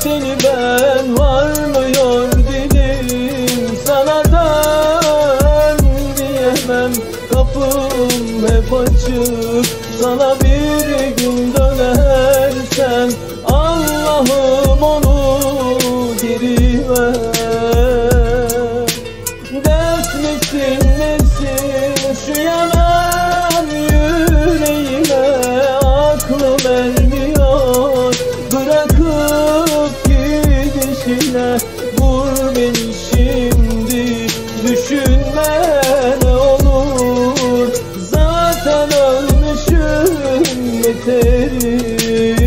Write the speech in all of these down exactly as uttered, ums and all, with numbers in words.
seni ben, varmıyor dilim sana dön diyemem. Kapım hep açık, sana bir gün dönersen Allah'ım onu geri ver. Dert misin nesin şu yanan yüreğime, aklım ermiyor bırakıp gidişine. Vur beni şimdi, düşünme ne olur, zaten ölmüşüm beterim.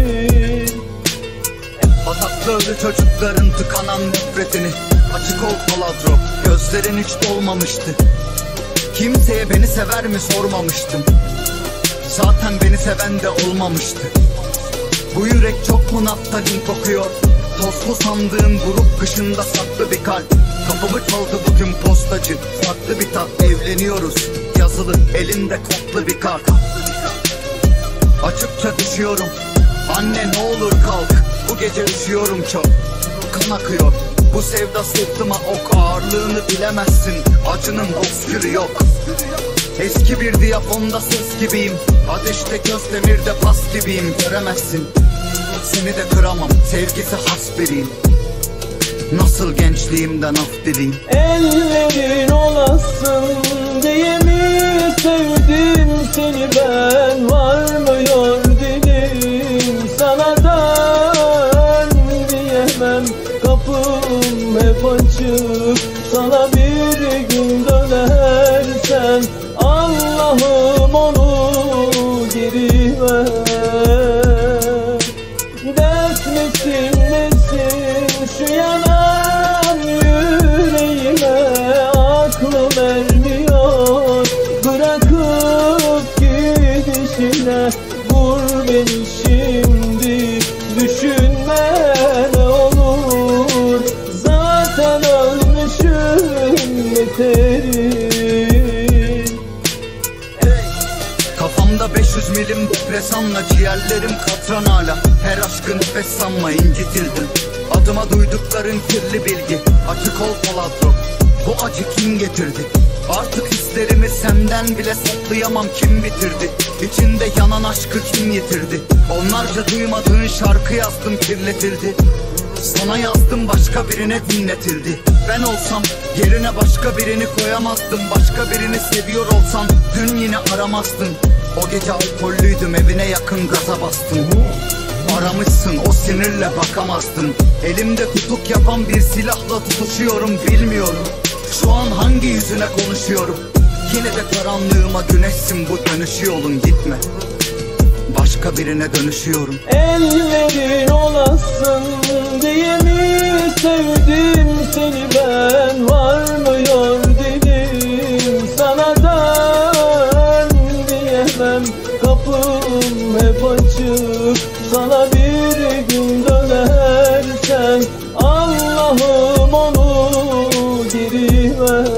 Bataklı ölü çocukların tıkanan nefretini, açık ol paladro, gözlerin hiç dolmamıştı. Kimseye beni sever mi sormamıştım, zaten beni seven de olmamıştı. Bu yürek çok mu naftalin kokuyor, tozlu sandığın grup kışında saklı bir kalp. Kapımı çaldı bugün postacı, farklı bir tat. Evleniyoruz yazılı, elinde koplu bir kart. Açıkça düşüyorum, anne ne olur kalk, bu gece üşüyorum çok. Kan akıyor, bu sevda sırtıma ok, ağırlığını bilemezsin, acının bozkürü yok. Eski bir diyafonda ses gibiyim, ateşte göz demirde pas gibiyim. Göremezsin, seni de kıramam, sevgisi has biriyim. Nasıl gençliğimden af dileyim. Ellerin olasın diye mi sevdim seni ben, varmıyor dilim sana dön diyemem. Kapım hep açık, sana bir gün dönersen Allah'ım onu geri ver. Dert misin nesin şu yanan yüreğime, aklım ermiyor bırakıp gidişine. Vur beni şimdi, düşünme ne olur, zaten ölmüşüm beterim. Kafamda beş yüz milim depresanla, ciğerlerim katran hala. Her aşkı nefes sanma, incitildim. Adıma duydukların kirli bilgi, açık ol paladro, bu acı kim getirdi? Artık hislerimi senden bile saklayamam, kim bitirdi? İçinde yanan aşkı kim yitirdi? Onlarca duymadığın şarkı yazdım, kirletildi. Sana yazdım, başka birine dinletildi. Ben olsam yerine başka birini koyamazdım. Başka birini seviyor olsan dün yine aramazdın. O gece alkollüydüm, evine yakın gaza bastım. Aramışsın, o sinirle bakamazdın. Elimde tutuk yapan bir silahla tutuşuyorum, bilmiyorum şu an hangi yüzüne konuşuyorum. Yine de karanlığıma güneşsin, bu dönüş yolun, gitme. Başka birine dönüşüyorum. Ellerin olasın diye mi sevdim seni ben, varmıyor dilim sana dön diyemem. Kapım hep açık, sana bir gün dönersen Allah'ım onu geri ver.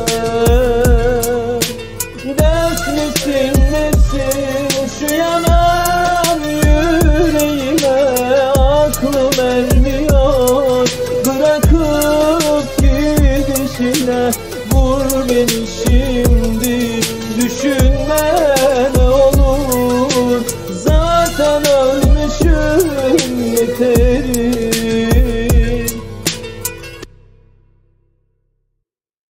Dert misin nesin şu yanan yüreğime, aklım ermiyor bırakıp gidişine. Vur beni şimdi,